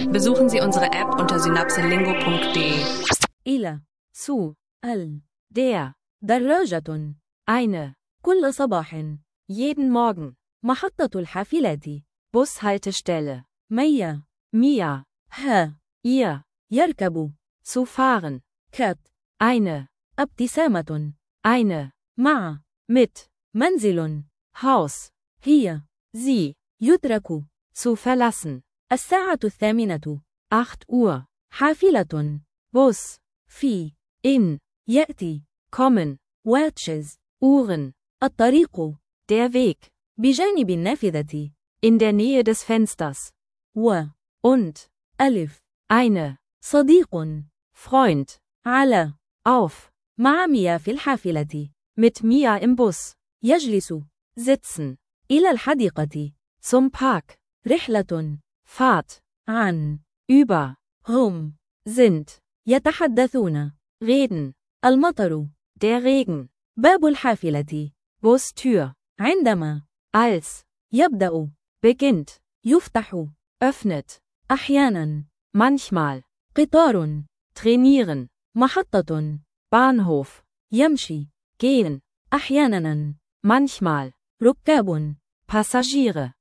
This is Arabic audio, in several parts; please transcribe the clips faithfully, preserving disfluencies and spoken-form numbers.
Besuchen Sie unsere App unter synapselingo punkt de. إلى zu ال der دراجة eine كل صباح jeden Morgen محطة الحافلات Bushaltestelle ميا mir ها ihr يركب zu fahren كات eine ابتسامة eine مع mit منزل Haus هي sie يترك zu verlassen الساعة الثامنة acht Uhr حافلة Bus في in يأتي kommen watches Uhren الطريق der Weg بجانب النافذة in der Nähe des Fensters و und ألف eine صديق Freund على auf مع ميا في الحافلة mit Mia im Bus يجلس sitzen إلى الحديقة zum Park رحلة Fahrt عن über هم sind يتحدثون reden المطر der Regen باب الحافلة Bustür عندما als يبدأ beginnt يفتح öffnet أحيانا manchmal قطار trainieren محطة Bahnhof يمشي gehen أحيانا manchmal ركاب Passagiere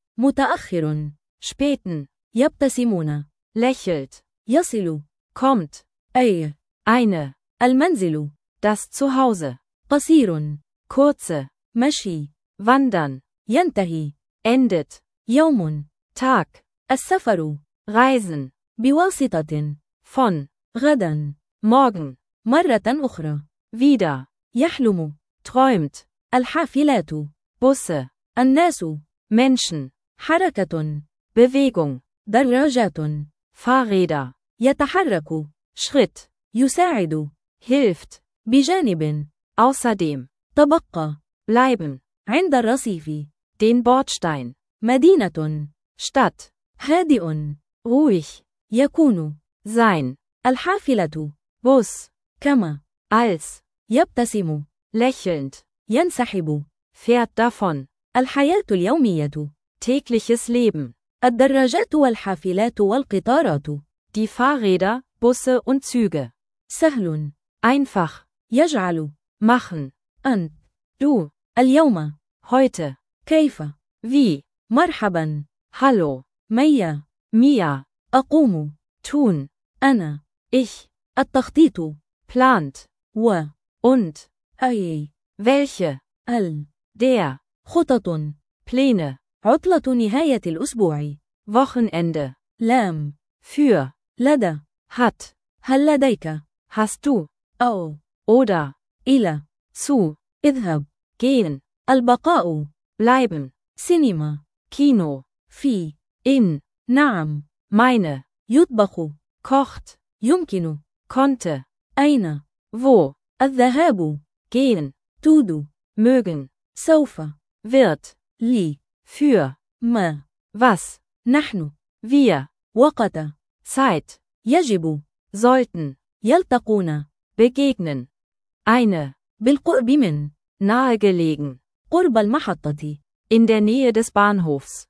متأخر späten يبتسمون lächelt يصل kommt أي eine المنزل das Zuhause قصير kurze مشي wandern ينتهي endet يوم Tag السفر reisen بواسطة von غدا morgen مرة أخرى wieder يحلم träumt الحافلات Busse الناس Menschen حركة Bewegung دراجات Fahrräder يتحرك Schritt يساعد hilft بجانب außerdem تبقى bleiben عند الرصيف den Bordstein مدينة Stadt هادئ ruhig يكون sein الحافلة Bus كما als يبتسم lächelnd ينسحب fährt davon الحياة اليومية tägliches Leben الدراجات والحافلات والقطارات die Fahrräder, Busse und Züge سهل einfach يجعل machen أنت du اليوم heute كيف wie مرحبا hallo ميا Mia أقوم tun أنا ich التخطيط plant و und أي welche ال der خطط Pläne عطلة نهاية الأسبوع Wochenende لام für لدى hat هل لديك hast du أو oder إلى zu اذهب gehen البقاء bleiben سينما Kino في in نعم meine يطبخ kocht يمكن konnte أين wo الذهاب gehen تود mögen سوف wird لي für ما was نحن wir وقت Zeit يجب sollten يلتقون begegnen eine بالقرب من nahegelegen قرب المحطة in der Nähe des Bahnhofs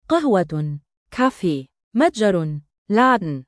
قهوة Kaffee متجر Laden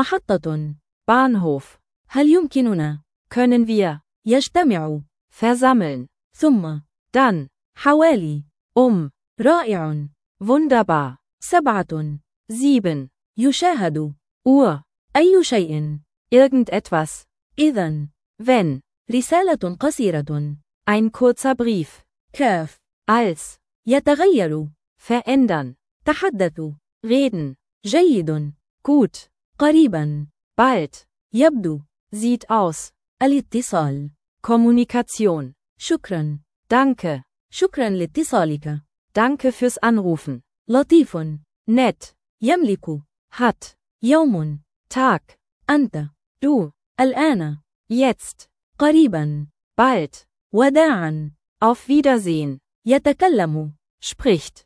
محطة Bahnhof هل يمكننا können wir يجتمع versammeln ثم dann حوالي um رائع wunderbar سبعة sieben يشاهد Uhr أي شيء irgendetwas إذن wenn رسالة قصيرة ein kurzer Brief كاف als يتغير verändern تحدث reden جيد gut قريبا bald يبدو sieht aus الاتصال Kommunikation شكرا danke شكرا لاتصالك danke fürs Anrufen لطيف nett يملك hat يوم Tag أنت du الآن jetzt قريبا bald وداعا auf Wiedersehen يتكلم spricht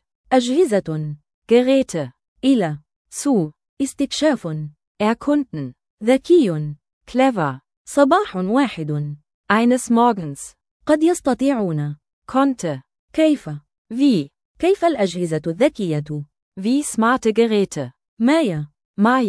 أجهزة Geräte إلى zu استكشاف erkunden ذكي clever صباح واحد eines Morgens قد يستطيعون konnte كيف wie كيف الأجهزة الذكية wie smarte Geräte مايا Maya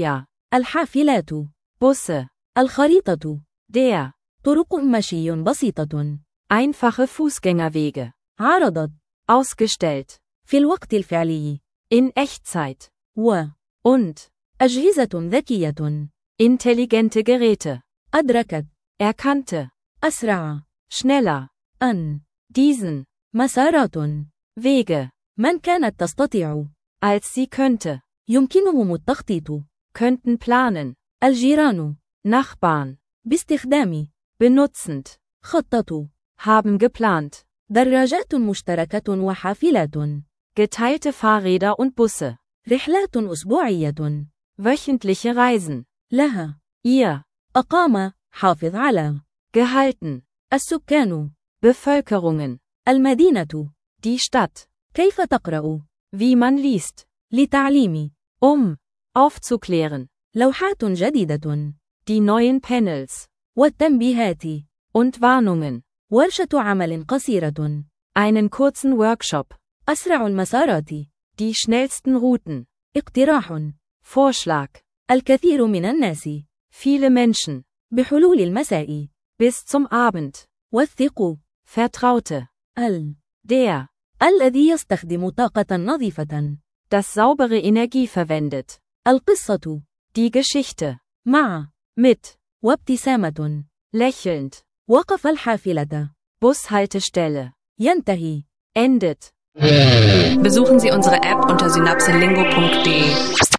الحافلات. Busse. الخريطة. Der. طرق مشي بسيطة. Einfache Fußgängerwege. عرضت. Ausgestellt. في الوقت الفعلي. In Echtzeit. و. Und. أجهزة ذكية. Intelligente Geräte. أدركت. Erkannte. أسرع. Schneller. أن. Diesen. مسارات. Wege. من كانت تستطيع. Als sie könnte. يمكنهم التخطيط. Könnten planen. الجيران. Nachbarn. باستخدام. Benutzend. خططوا. Haben geplant. دراجات مشتركة وحافلات. Geteilte Fahrräder und Busse. رحلات أسبوعية. Wöchentliche Reisen. لها. Ihr. أقام. حافظ على. Gehalten. السكان. Bevölkerungen. المدينة. Die Stadt. كيف تقرأ؟ Wie man liest. لتعليم. Um. Aufzuklären. لوحات جديدة. Die neuen Panels. والتنبيهات. Und Warnungen. ورشة عمل قصيرة. Einen kurzen Workshop. أسرع المسارات. Die schnellsten Routen. اقتراح. Vorschlag. الكثير من الناس. Viele Menschen. بحلول المساء. Bis zum Abend. والثق. Vertraute. ال. Der. الذي يستخدم طاقة نظيفة. Das saubere Energie verwendet. القصة. Die Geschichte. مع. Mit. وابتسامة. Lächelnd. وقف الحافلة. Bushaltestelle. ينتهي. Endet. Besuchen Sie unsere App unter synapselingo punkt de.